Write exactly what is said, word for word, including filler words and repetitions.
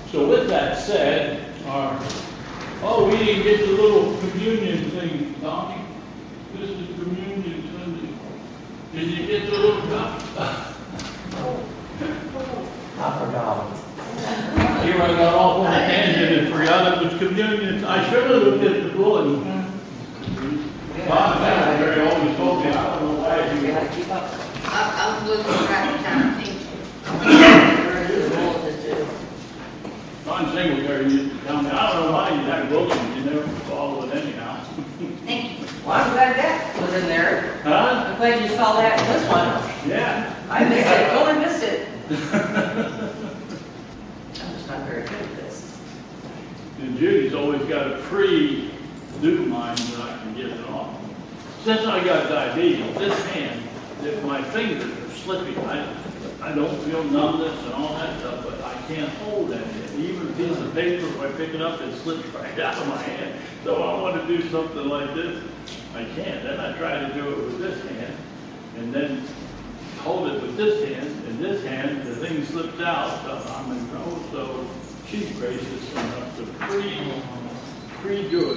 So with that said, our, oh, we didn't get the little communion thing, Tommy. This is communion Sunday. Did you get the little cup? I forgot. Here I got off on a tangent and forgot it was communion. I should have looked at the bulletin. Bob Secretary always told me, I don't know why You you. gotta keep up. I, I'm losing track of time, thank you. There it is, the bulletin too. Don Singletary used to tell me, I don't know why you had a bulletin, you never follow it anyhow. Thank you. Well, I'm glad that was in there. Huh? I'm glad you saw that in this one. Yeah. I missed it, totally missed it. I'm just not very good at this. And Judy's always got a pre-do mine that I can get it off. Since I got diabetes, this hand, if my fingers are slipping, I, I don't feel numbness and all that stuff, but I can't hold anything. Even a piece of paper, if I pick it up, it slips right out of my hand. So I want to do something like this, I can't. Then I try to do it with this hand, and then hold it with this hand, and this hand, the thing slips out, so I'm in trouble. So she's gracious enough to pre, pre-do